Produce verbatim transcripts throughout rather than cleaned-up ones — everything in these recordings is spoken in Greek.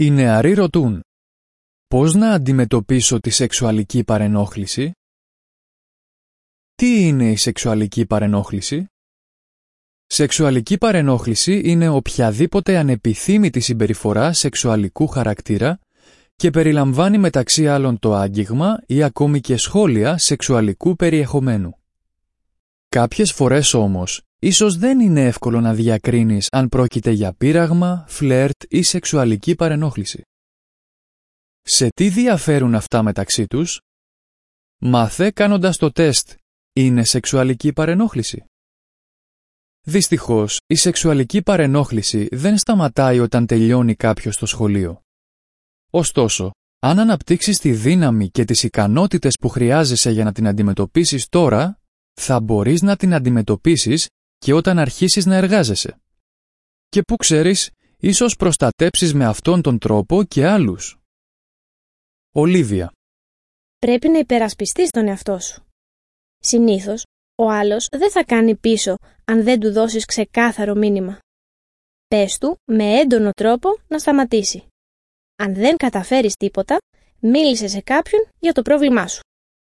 Οι νεαροί ρωτούν: πώς να αντιμετωπίσω τη σεξουαλική παρενόχληση? Τι είναι η σεξουαλική παρενόχληση? Σεξουαλική παρενόχληση είναι οποιαδήποτε ανεπιθύμητη συμπεριφορά σεξουαλικού χαρακτήρα και περιλαμβάνει μεταξύ άλλων το άγγιγμα ή ακόμη και σχόλια σεξουαλικού περιεχομένου. Κάποιες φορές όμως, ίσως δεν είναι εύκολο να διακρίνεις αν πρόκειται για πείραγμα, φλερτ ή σεξουαλική παρενόχληση. Σε τι διαφέρουν αυτά μεταξύ τους? Μάθε κάνοντας το τεστ. Είναι σεξουαλική παρενόχληση? Δυστυχώς, η σεξουαλική παρενόχληση δεν σταματάει όταν τελειώνει κάποιος στο σχολείο. Ωστόσο, αν αναπτύξεις τη δύναμη και τις ικανότητες που χρειάζεσαι για να την αντιμετωπίσεις τώρα, θα μπορείς να την αντιμετωπίσεις και όταν αρχίσεις να εργάζεσαι. Και που ξέρεις, ίσως προστατέψεις με αυτόν τον τρόπο και άλλους. Ολίβια. Πρέπει να υπερασπιστείς τον εαυτό σου. Συνήθως, ο άλλος δεν θα κάνει πίσω αν δεν του δώσεις ξεκάθαρο μήνυμα. Πες του με έντονο τρόπο να σταματήσει. Αν δεν καταφέρεις τίποτα, μίλησε σε κάποιον για το πρόβλημά σου.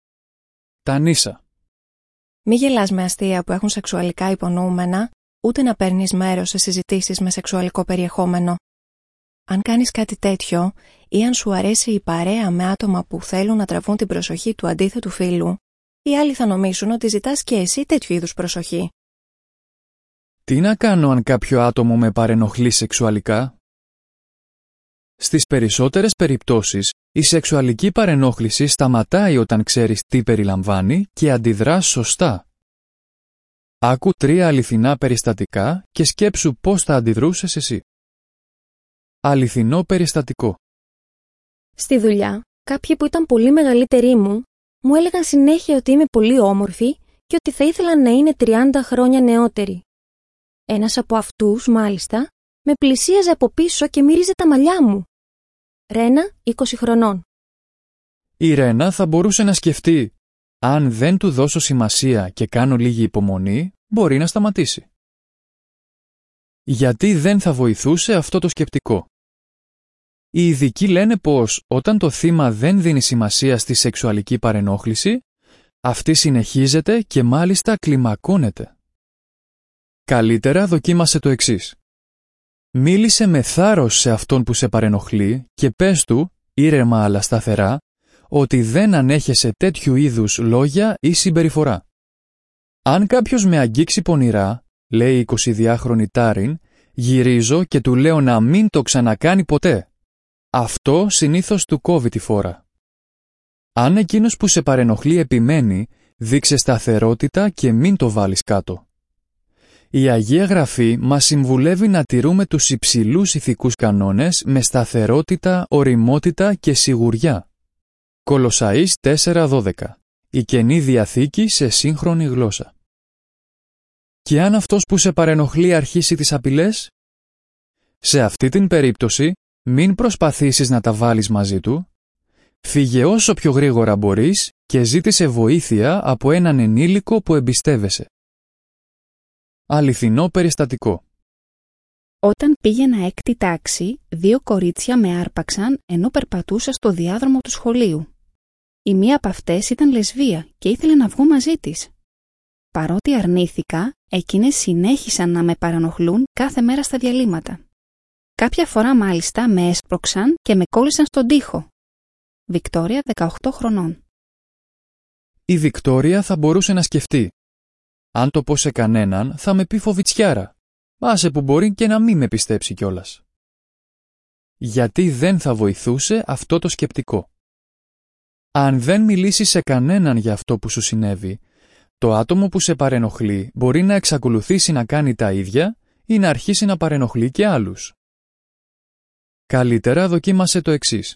Τανίσα. Μη γελάς με αστεία που έχουν σεξουαλικά υπονοούμενα, ούτε να παίρνεις μέρος σε συζητήσεις με σεξουαλικό περιεχόμενο. Αν κάνεις κάτι τέτοιο, ή αν σου αρέσει η παρέα με άτομα που θέλουν να τραβούν την προσοχή του αντίθετου φύλου, οι άλλοι θα νομίσουν ότι ζητάς και εσύ τέτοιου είδους προσοχή. Τι να κάνω αν κάποιο άτομο με παρενοχλεί σεξουαλικά? Στις περισσότερες περιπτώσεις, η σεξουαλική παρενόχληση σταματάει όταν ξέρεις τι περιλαμβάνει και αντιδράς σωστά. Άκου τρία αληθινά περιστατικά και σκέψου πώς θα αντιδρούσες εσύ. Αληθινό περιστατικό. Στη δουλειά, κάποιοι που ήταν πολύ μεγαλύτεροι μου, μου έλεγαν συνέχεια ότι είμαι πολύ όμορφη και ότι θα ήθελαν να είναι τριάντα χρόνια νεότεροι. Ένας από αυτούς, μάλιστα, με πλησίαζε από πίσω και μύριζε τα μαλλιά μου. Ρένα, είκοσι χρονών. Η Ρένα θα μπορούσε να σκεφτεί: αν δεν του δώσω σημασία και κάνω λίγη υπομονή, μπορεί να σταματήσει. Γιατί δεν θα βοηθούσε αυτό το σκεπτικό? Οι ειδικοί λένε πως όταν το θύμα δεν δίνει σημασία στη σεξουαλική παρενόχληση, αυτή συνεχίζεται και μάλιστα κλιμακώνεται. Καλύτερα δοκίμασε το εξής. Μίλησε με θάρρος σε αυτόν που σε παρενοχλεί και πες του, ήρεμα αλλά σταθερά, ότι δεν ανέχεσαι τέτοιου είδους λόγια ή συμπεριφορά. Αν κάποιος με αγγίξει πονηρά, λέει η εικοσιδυάχρονη Τάριν, γυρίζω και του λέω να μην το ξανακάνει ποτέ. Αυτό συνήθως του κόβει τη φόρα. Αν εκείνος που σε παρενοχλεί επιμένει, δείξε σταθερότητα και μην το βάλεις κάτω. Η Αγία Γραφή μας συμβουλεύει να τηρούμε τους υψηλούς ηθικούς κανόνες με σταθερότητα, ωριμότητα και σιγουριά. Κολοσσαείς τέσσερα δώδεκα. Η Καινή Διαθήκη σε σύγχρονη γλώσσα. Και αν αυτός που σε παρενοχλεί αρχίσει τις απειλές? Σε αυτή την περίπτωση, μην προσπαθήσεις να τα βάλεις μαζί του. Φύγε όσο πιο γρήγορα μπορείς και ζήτησε βοήθεια από έναν ενήλικο που εμπιστεύεσαι. Αληθινό περιστατικό. Όταν πήγαινα έκτη τάξη, δύο κορίτσια με άρπαξαν ενώ περπατούσα στο διάδρομο του σχολείου. Η μία από αυτές ήταν λεσβία και ήθελε να βγω μαζί της. Παρότι αρνήθηκα, εκείνες συνέχισαν να με παρανοχλούν κάθε μέρα στα διαλύματα. Κάποια φορά μάλιστα με έσπρωξαν και με κόλλησαν στον τοίχο. Βικτόρια, δεκαοκτώ χρονών. Η Βικτόρια θα μπορούσε να σκεφτεί: αν το πω σε κανέναν θα με πει φοβιτσιάρα. Άσε που μπορεί και να μην με πιστέψει κιόλας. Γιατί δεν θα βοηθούσε αυτό το σκεπτικό? Αν δεν μιλήσεις σε κανέναν για αυτό που σου συνέβη, το άτομο που σε παρενοχλεί μπορεί να εξακολουθήσει να κάνει τα ίδια ή να αρχίσει να παρενοχλεί και άλλους. Καλύτερα δοκίμασε το εξής.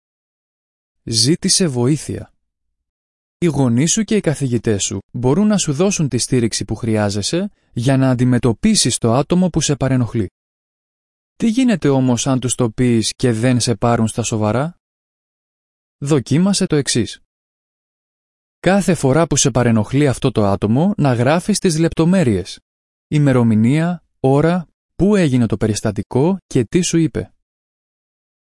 Ζήτησε βοήθεια. Οι γονείς σου και οι καθηγητές σου μπορούν να σου δώσουν τη στήριξη που χρειάζεσαι για να αντιμετωπίσεις το άτομο που σε παρενοχλεί. Τι γίνεται όμως αν τους το πεις και δεν σε πάρουν στα σοβαρά? Δοκίμασε το εξής. Κάθε φορά που σε παρενοχλεί αυτό το άτομο να γράφεις τις λεπτομέρειες. Ημερομηνία, ώρα, πού έγινε το περιστατικό και τι σου είπε.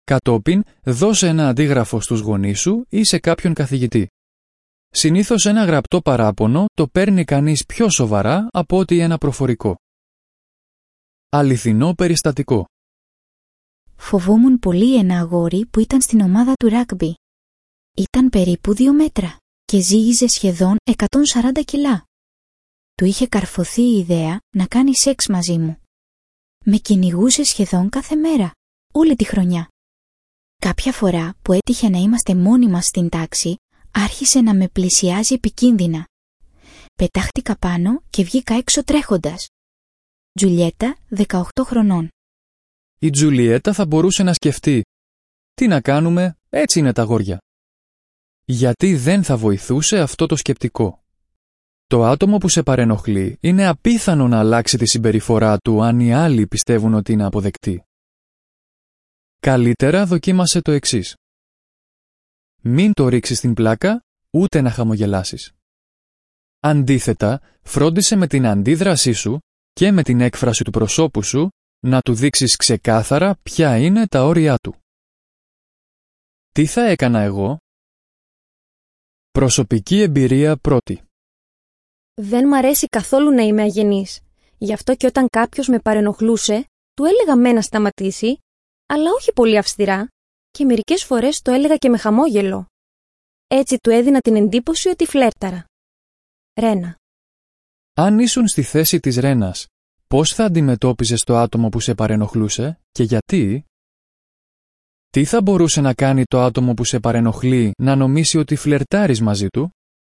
Κατόπιν, δώσε ένα αντίγραφο στους γονείς σου ή σε κάποιον καθηγητή. Συνήθως ένα γραπτό παράπονο το παίρνει κανείς πιο σοβαρά από ότι ένα προφορικό. Αληθινό περιστατικό. Φοβόμουν πολύ ένα αγόρι που ήταν στην ομάδα του ράγκμπι. Ήταν περίπου δύο μέτρα και ζύγιζε σχεδόν εκατόν σαράντα κιλά. Του είχε καρφωθεί η ιδέα να κάνει σεξ μαζί μου. Με κυνηγούσε σχεδόν κάθε μέρα, όλη τη χρονιά. Κάποια φορά που έτυχε να είμαστε μόνοι μας στην τάξη, άρχισε να με πλησιάζει επικίνδυνα. Πετάχτηκα πάνω και βγήκα έξω τρέχοντας. Τζουλιέτα, δεκαοκτώ χρονών. Η Τζουλιέτα θα μπορούσε να σκεφτεί «Τι να κάνουμε, έτσι είναι τα αγόρια». Γιατί δεν θα βοηθούσε αυτό το σκεπτικό. Το άτομο που σε παρενοχλεί είναι απίθανο να αλλάξει τη συμπεριφορά του αν οι άλλοι πιστεύουν ότι είναι αποδεκτή. Καλύτερα δοκίμασε το εξής. Μην το ρίξεις στην πλάκα, ούτε να χαμογελάσεις. Αντίθετα, φρόντισε με την αντίδρασή σου και με την έκφραση του προσώπου σου να του δείξεις ξεκάθαρα ποια είναι τα όρια του. Τι θα έκανα εγώ? Προσωπική εμπειρία πρώτη. Δεν μ' αρέσει καθόλου να είμαι αγενής. Γι' αυτό και όταν κάποιος με παρενοχλούσε, του έλεγα με να σταματήσει, αλλά όχι πολύ αυστηρά, και μερικές φορές το έλεγα και με χαμόγελο. Έτσι του έδινα την εντύπωση ότι φλέρταρα. Ρένα. Αν ήσουν στη θέση της Ρένας, πώς θα αντιμετώπιζες το άτομο που σε παρενοχλούσε και γιατί? Τι θα μπορούσε να κάνει το άτομο που σε παρενοχλεί να νομίσει ότι φλερτάρεις μαζί του?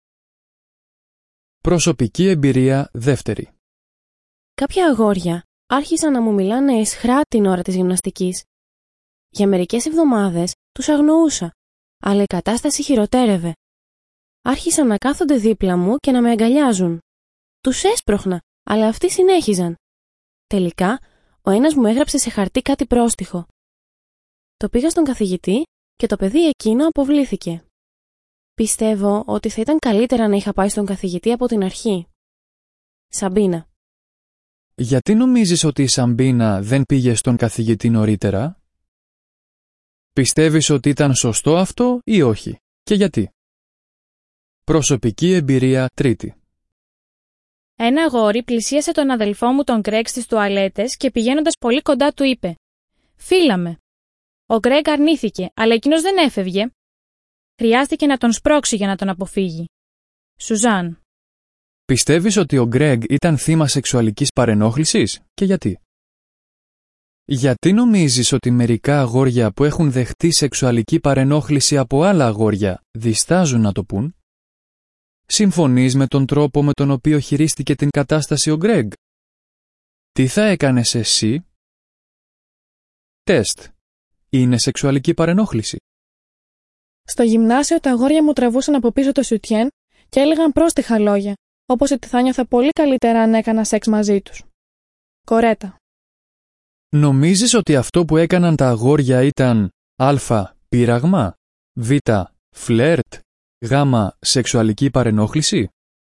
Προσωπική εμπειρία δεύτερη. Κάποια αγόρια άρχισαν να μου μιλάνε αισχρά την ώρα της γυμναστικής. Για μερικές εβδομάδες τους αγνοούσα, αλλά η κατάσταση χειροτέρευε. Άρχισαν να κάθονται δίπλα μου και να με αγκαλιάζουν. Τους έσπρωχνα, αλλά αυτοί συνέχιζαν. Τελικά, ο ένας μου έγραψε σε χαρτί κάτι πρόστιχο. Το πήγα στον καθηγητή και το παιδί εκείνο αποβλήθηκε. Πιστεύω ότι θα ήταν καλύτερα να είχα πάει στον καθηγητή από την αρχή. Σαμπίνα. Γιατί νομίζεις ότι η Σαμπίνα δεν πήγε στον καθηγητή νωρίτερα? Πιστεύεις ότι ήταν σωστό αυτό ή όχι? Και γιατί? Προσωπική εμπειρία τρίτη. Ένα αγόρι πλησίασε τον αδελφό μου τον Γκρέγκ στις τουαλέτες και πηγαίνοντας πολύ κοντά του είπε «Φύλαμε». Ο Γκρέγκ αρνήθηκε, αλλά εκείνος δεν έφευγε. Χρειάστηκε να τον σπρώξει για να τον αποφύγει. Σουζάν. Πιστεύεις ότι ο Γκρέγκ ήταν θύμα σεξουαλικής παρενόχλησης και γιατί? Γιατί νομίζεις ότι μερικά αγόρια που έχουν δεχτεί σεξουαλική παρενόχληση από άλλα αγόρια διστάζουν να το πούν? Συμφωνείς με τον τρόπο με τον οποίο χειρίστηκε την κατάσταση ο Γκρέγκ? Τι θα έκανες εσύ? Τεστ. Είναι σεξουαλική παρενόχληση? Στο γυμνάσιο τα αγόρια μου τραβούσαν από πίσω το σουτιέν και έλεγαν πρόστιχα λόγια, όπως ότι θα νιώθα πολύ καλύτερα αν έκανα σεξ μαζί τους. Κορέτα. Νομίζεις ότι αυτό που έκαναν τα αγόρια ήταν α. πείραγμα, β. φλερτ, γ. σεξουαλική παρενόχληση?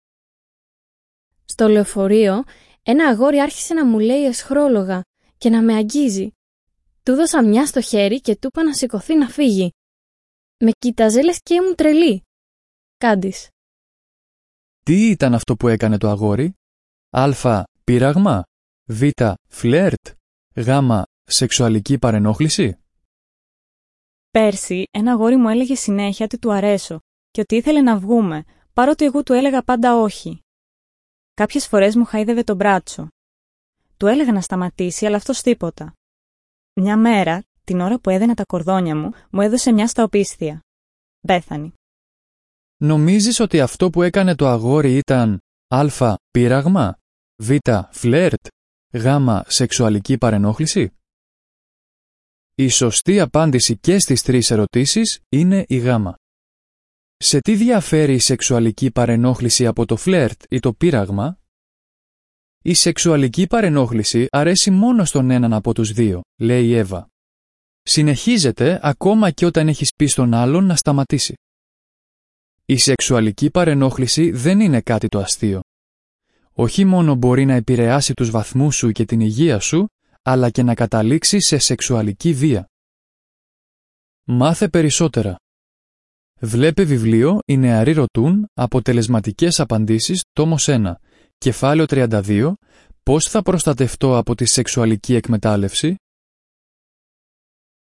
Στο λεωφορείο, ένα αγόρι άρχισε να μου λέει αισχρόλογα και να με αγγίζει. Του δώσα μια στο χέρι και του είπα να σηκωθεί να φύγει. Με κοίταζε λες και ήμουν τρελή. Κάντις. Τι ήταν αυτό που έκανε το αγόρι? Α. πείραγμα, β. φλερτ, γ. σεξουαλική παρενόχληση? Πέρσι, ένα αγόρι μου έλεγε συνέχεια ότι του αρέσω και ότι ήθελε να βγούμε, παρότι εγώ του έλεγα πάντα όχι. Κάποιες φορές μου χαΐδευε το μπράτσο. Του έλεγα να σταματήσει, αλλά αυτός τίποτα. Μια μέρα, την ώρα που έδαινα τα κορδόνια μου, μου έδωσε μια στα οπίσθια. Μπέθανη. Νομίζεις ότι αυτό που έκανε το αγόρι ήταν α. πείραγμα, β. φλερτ, γ. σεξουαλική παρενόχληση? Η σωστή απάντηση και στις τρεις ερωτήσεις είναι η γ. Σε τι διαφέρει η σεξουαλική παρενόχληση από το φλερτ ή το πείραγμα? Η σεξουαλική παρενόχληση αρέσει μόνο στον έναν από τους δύο, λέει η Εύα. Συνεχίζεται ακόμα και όταν έχεις πει στον άλλον να σταματήσει. Η σεξουαλική παρενόχληση δεν είναι κάτι το αστείο. Όχι μόνο μπορεί να επηρεάσει τους βαθμούς σου και την υγεία σου, αλλά και να καταλήξει σε σεξουαλική βία. Μάθε περισσότερα. Βλέπε βιβλίο «Οι νεαροί ρωτούν, αποτελεσματικές απαντήσεις», τόμος ένα, κεφάλαιο τριάντα δύο, «Πώς θα προστατευτώ από τη σεξουαλική εκμετάλλευση»,